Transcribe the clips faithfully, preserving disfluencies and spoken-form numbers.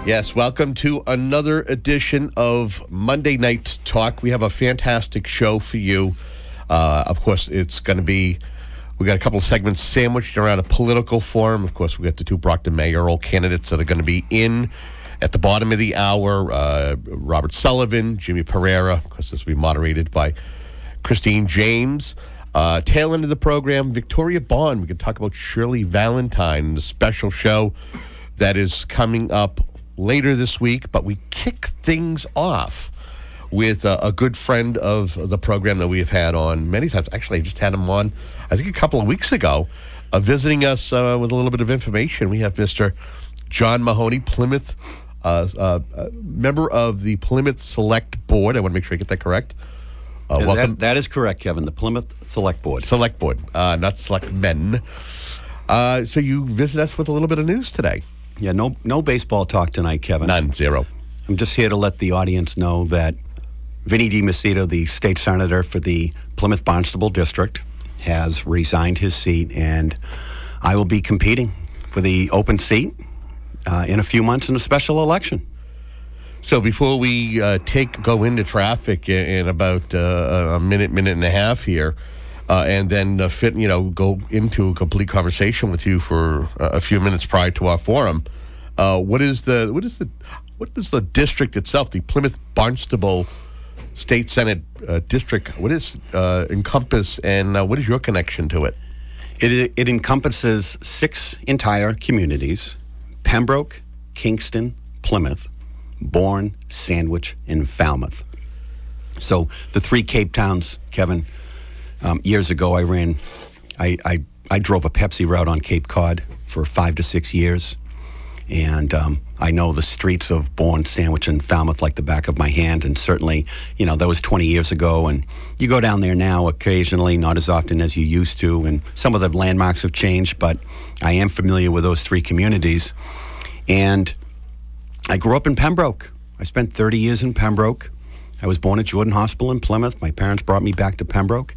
Yes, welcome to another edition of Monday Night Talk. We have a fantastic show for you. Uh, of course, it's going to be, we got a couple of segments sandwiched around a political forum. Of course, we got the two Brockton mayoral candidates that are going to be in at the bottom of the hour. Uh, Robert Sullivan, Jimmy Pereira. Of course, this will be moderated by Christine James. Uh, tail end of the program, Victoria Bond. We can talk about Shirley Valentine, the special show that is coming up later this week, but we kick things off with uh, a good friend of the program that we have had on many times. Actually, I just had him on, I think, a couple of weeks ago, uh, visiting us uh, with a little bit of information. We have Mister John Mahoney, Plymouth, uh, uh, uh, member of the Plymouth Select Board. I want to make sure I get that correct. Uh, yeah, welcome. That, that is correct, Kevin. The Plymouth Select Board. Select Board, uh, not Select Men. Uh, so you visit us with a little bit of news today. Yeah, no no baseball talk tonight, Kevin. None, zero. I'm just here to let the audience know that Vinny DiMacedo, the state senator for the Plymouth Barnstable District, has resigned his seat, and I will be competing for the open seat uh, in a few months in a special election. So before we uh, take go into traffic in, in about uh, a minute, minute and a half here, uh, and then uh, fit, you know, go into a complete conversation with you for uh, a few minutes prior to our forum. Uh, what is the what is the what is the district itself? The Plymouth Barnstable State Senate uh, District. What is uh, encompass, and uh, what is your connection to it? It it encompasses six entire communities: Pembroke, Kingston, Plymouth, Bourne, Sandwich, and Falmouth. So the three Cape Towns, Kevin. Um, years ago, I ran, I, I I drove a Pepsi route on Cape Cod for five to six years, and um, I know the streets of Bourne, Sandwich, and Falmouth like the back of my hand. And certainly, you know, that was twenty years ago. And you go down there now occasionally, not as often as you used to. And some of the landmarks have changed, but I am familiar with those three communities. And I grew up in Pembroke. I spent thirty years in Pembroke. I was born at Jordan Hospital in Plymouth. My parents brought me back to Pembroke.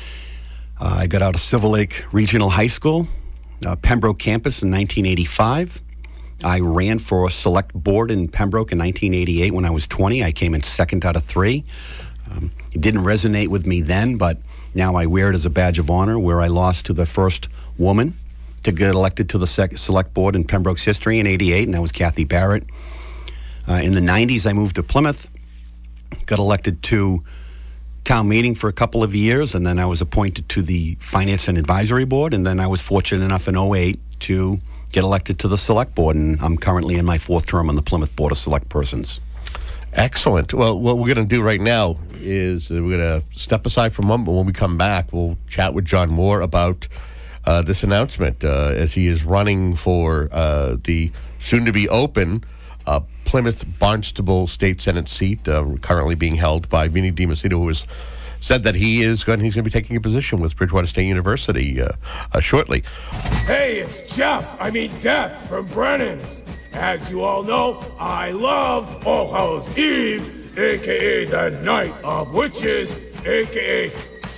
Uh, I got out of Silver Lake Regional High School, uh, Pembroke campus in nineteen eighty-five. I ran for a select board in Pembroke in nineteen eighty-eight when I was twenty. I came in second out of three. Um, it didn't resonate with me then, but now I wear it as a badge of honor, where I lost to the first woman to get elected to the sec- select board in Pembroke's history in eighty-eight, and that was Kathy Barrett. Uh, in the nineties, I moved to Plymouth, got elected to town meeting for a couple of years, and then I was appointed to the Finance and Advisory Board, and then I was fortunate enough in oh eight to get elected to the Select Board, and I'm currently in my fourth term on the Plymouth Board of Select Persons. Excellent. Well, what we're going to do right now is we're going to step aside for a moment, but when we come back, we'll chat with John Moore about uh, this announcement uh, as he is running for uh, the soon-to-be open uh, Plymouth Barnstable State Senate seat, uh, currently being held by Vinny DiMacedo, who has said that he is going. He's going to be taking a position with Bridgewater State University uh, uh, shortly. Hey, it's Jeff. I mean Death from Brennan's. As you all know, I love All Hallows Eve, aka the Night of Witches, aka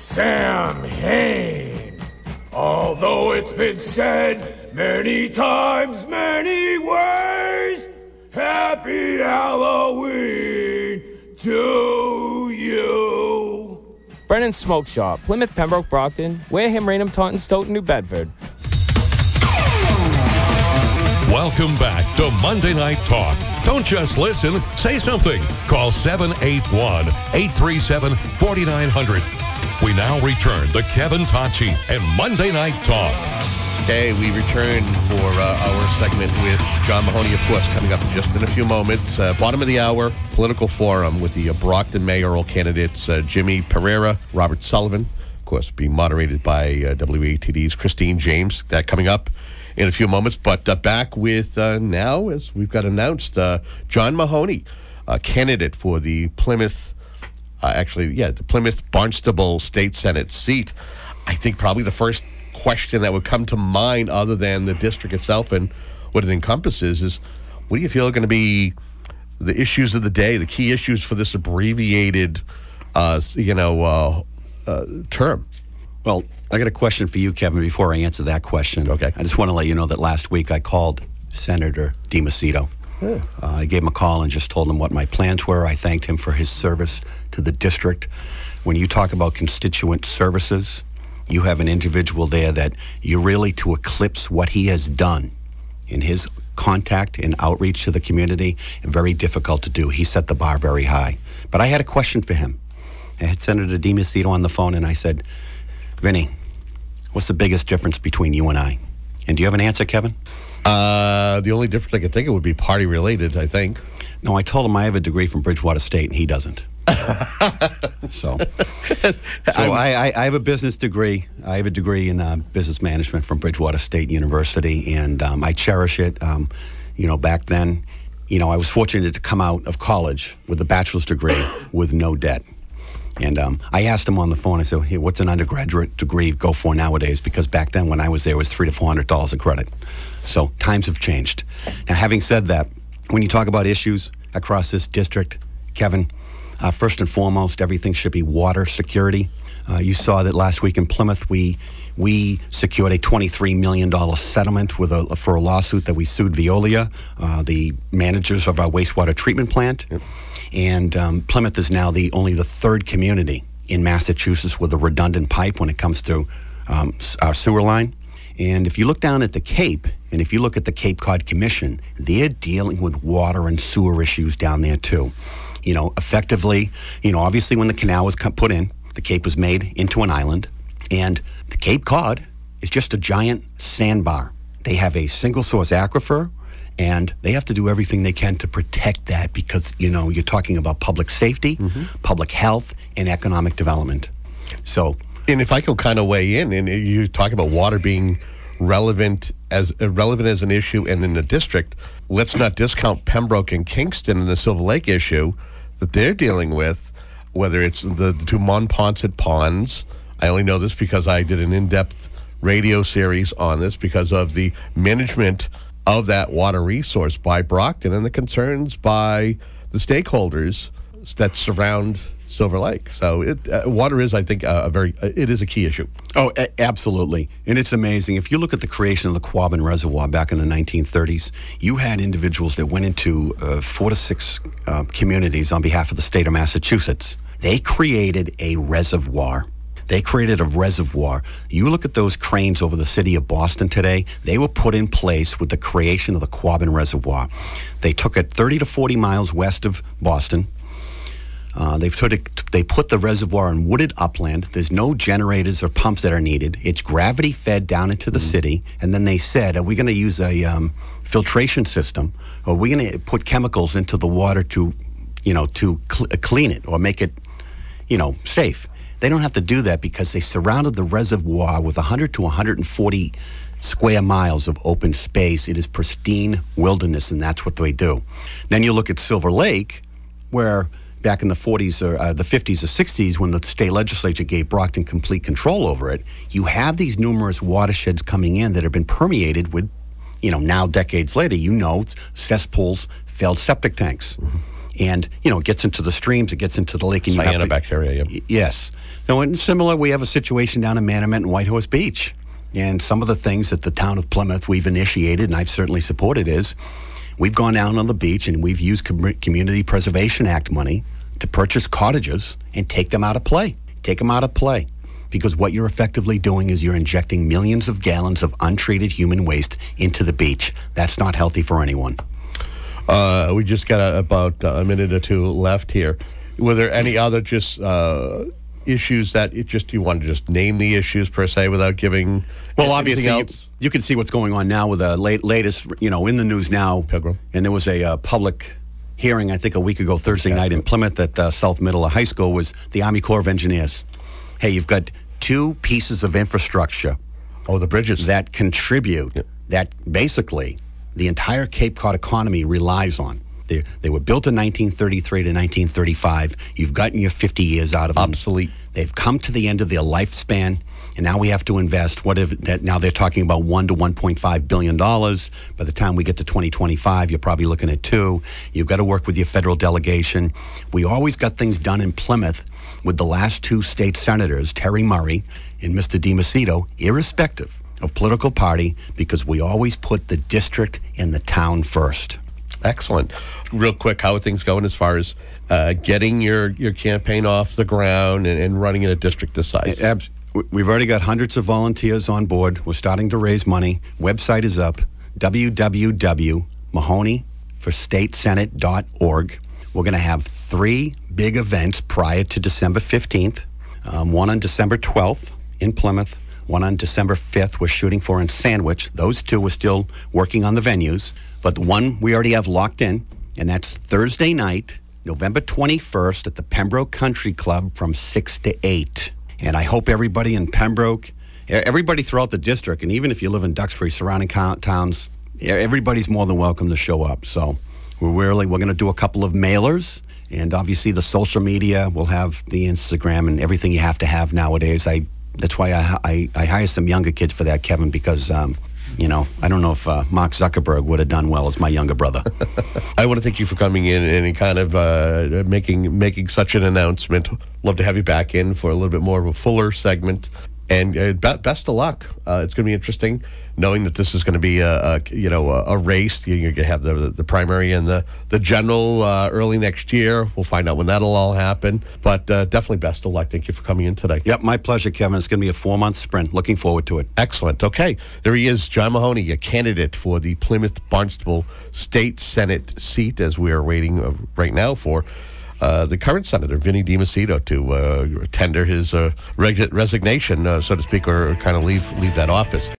Samhain. Although it's been said many times, many ways, Happy Halloween to you. Brennan's Smoke Shop, Plymouth, Pembroke, Brockton, Wareham, Raynham, Taunton, Stoughton, New Bedford. Welcome back to Monday Night Talk. Don't just listen, say something. Call seven eight one, eight three seven, four nine zero zero. We now return to Kevin Tocci and Monday Night Talk. Okay, we return for uh, our segment with John Mahoney, of course, coming up in just in a few moments. Uh, bottom of the hour, political forum with the uh, Brockton mayoral candidates, uh, Jimmy Pereira, Robert Sullivan, of course, being moderated by uh, W A T D's Christine James. That coming up in a few moments. But uh, back with uh, now, as we've got announced, uh, John Mahoney, a candidate for the Plymouth, uh, actually, yeah, the Plymouth Barnstable State Senate seat. I think probably the first question that would come to mind, other than the district itself and what it encompasses, is what do you feel are going to be the issues of the day, the key issues for this abbreviated, uh, you know, uh, uh, term? Well, I got a question for you, Kevin, before I answer that question. Okay. I just want to let you know that last week I called Senator DiMacedo, Uh, I gave him a call and just told him what my plans were. I thanked him for his service to the district. When you talk about constituent services, you have an individual there that you really, to eclipse what he has done in his contact and outreach to the community, very difficult to do. He set the bar very high. But I had a question for him. I had Senator DiMacedo on the phone, and I said, Vinny, what's the biggest difference between you and I? And do you have an answer, Kevin? Uh, the only difference I could think of would be party related, I think. No, I told him I have a degree from Bridgewater State, and he doesn't. so, so I, I, I have a business degree. I have a degree in uh, business management from Bridgewater State University, and um, I cherish it. Um, you know, back then, you know, I was fortunate to come out of college with a bachelor's degree with no debt. And um, I asked him on the phone, I said, hey, what's an undergraduate degree go for nowadays? Because back then when I was there, it was three to four hundred dollars a credit. So times have changed. Now, having said that, when you talk about issues across this district, Kevin, uh, first and foremost, everything should be water security. Uh, you saw that last week in Plymouth, we we secured a twenty-three million dollars settlement with a, for a lawsuit that we sued Veolia, uh, the managers of our wastewater treatment plant. Yep. And um, Plymouth is now the only the third community in Massachusetts with a redundant pipe when it comes to um, our sewer line. And if you look down at the Cape, and if you look at the Cape Cod Commission, they're dealing with water and sewer issues down there too. You know, effectively, you know, obviously when the canal was put in, the Cape was made into an island, and the Cape Cod is just a giant sandbar. They have a single source aquifer, and they have to do everything they can to protect that because, you know, you're talking about public safety, mm-hmm. public health, and economic development. So, and if I could kind of weigh in, and you talk about water being relevant as uh, relevant as an issue, and in the district, let's not discount Pembroke and Kingston and the Silver Lake issue that they're dealing with, whether it's the, the two Monpont ponds. I only know this because I did an in-depth radio series on this because of the management of that water resource by Brockton and the concerns by the stakeholders that surround Silver Lake. So it, uh, water is, I think, uh, a very, uh, it is a key issue. Oh, a- absolutely. And it's amazing. If you look at the creation of the Quabbin Reservoir back in the nineteen thirties, you had individuals that went into uh, four to six uh, communities on behalf of the state of Massachusetts. They created a reservoir. They created a reservoir. You look at those cranes over the city of Boston today, they were put in place with the creation of the Quabbin Reservoir. They took it thirty to forty miles west of Boston. Uh, they put it, they put the reservoir in wooded upland. There's no generators or pumps that are needed. It's gravity fed down into the mm-hmm. city. And then they said, are we going to use a um, filtration system? Or are we going to put chemicals into the water to, you know, to cl- clean it or make it, you know, safe? They don't have to do that because they surrounded the reservoir with one hundred to one hundred forty square miles of open space. It is pristine wilderness, and that's what they do. Then you look at Silver Lake, where back in the forties or uh, the fifties or sixties, when the state legislature gave Brockton complete control over it, you have these numerous watersheds coming in that have been permeated with, you know, now decades later, you know, cesspools, failed septic tanks. Mm-hmm. And, you know, it gets into the streams, it gets into the lake. And Cyanobacteria, yep. Y- yes. Now, and similar, we have a situation down in Manomet and Whitehorse Beach. And some of the things that the town of Plymouth we've initiated, and I've certainly supported, is we've gone down on the beach and we've used Com- Community Preservation Act money to purchase cottages and take them out of play. Take them out of play. Because what you're effectively doing is you're injecting millions of gallons of untreated human waste into the beach. That's not healthy for anyone. Uh, we just got a, about a minute or two left here. Were there any other just uh, issues that it just you want to just name the issues per se without giving? Well, obviously, you, else? you can see what's going on now with the late, latest, you know, in the news now. Pilgrim. And there was a uh, public hearing, I think, a week ago, Thursday yeah. night in Plymouth at uh, South Middle High School was the Army Corps of Engineers. Hey, you've got two pieces of infrastructure. Oh, the bridges. That contribute, yeah. that basically the entire Cape Cod economy relies on. They, they were built in nineteen thirty-three to nineteen thirty-five. You've gotten your fifty years out of them. Obsolete. They've come to the end of their lifespan, and now we have to invest. What if that? Now they're talking about one to one point five billion dollars. By the time we get to twenty twenty-five, you're probably looking at two. You've got to work with your federal delegation. We always got things done in Plymouth with the last two state senators, Terry Murray and Mister DiMacedo, irrespective of political party, because we always put the district and the town first. Excellent. Real quick, how are things going as far as uh, getting your, your campaign off the ground and, and running in a district this size? Abs- We've already got hundreds of volunteers on board. We're starting to raise money. Website is up, w w w dot mahoney for state senate dot org. We're going to have three big events prior to December fifteenth. Um, one on December twelfth in Plymouth, one on December fifth we're shooting for in Sandwich. Those two we're still working on the venues. But the one we already have locked in, and that's Thursday night, November twenty-first at the Pembroke Country Club from six to eight. And I hope everybody in Pembroke, everybody throughout the district, and even if you live in Duxbury, surrounding towns, everybody's more than welcome to show up. So we're really, we're going to do a couple of mailers, and obviously the social media. We'll have the Instagram and everything you have to have nowadays. I That's why I, I, I hire some younger kids for that, Kevin, because, um, you know, I don't know if uh, Mark Zuckerberg would have done well as my younger brother. I want to thank you for coming in and kind of uh, making making such an announcement. Love to have you back in for a little bit more of a fuller segment. And uh, be- best of luck. Uh, it's going to be interesting knowing that this is going to be a, a you know a, a race. You, you're going to have the the primary and the the general uh, early next year. We'll find out when that'll all happen. But uh, definitely best of luck. Thank you for coming in today. Yep, my pleasure, Kevin. It's going to be a four month sprint. Looking forward to it. Excellent. Okay, there he is, John Mahoney, a candidate for the Plymouth Barnstable State Senate seat, as we are waiting uh, right now for Uh, the current senator, Vinny DiMacedo, to uh, tender his uh, reg- resignation, uh, so to speak, or kind of leave leave that office.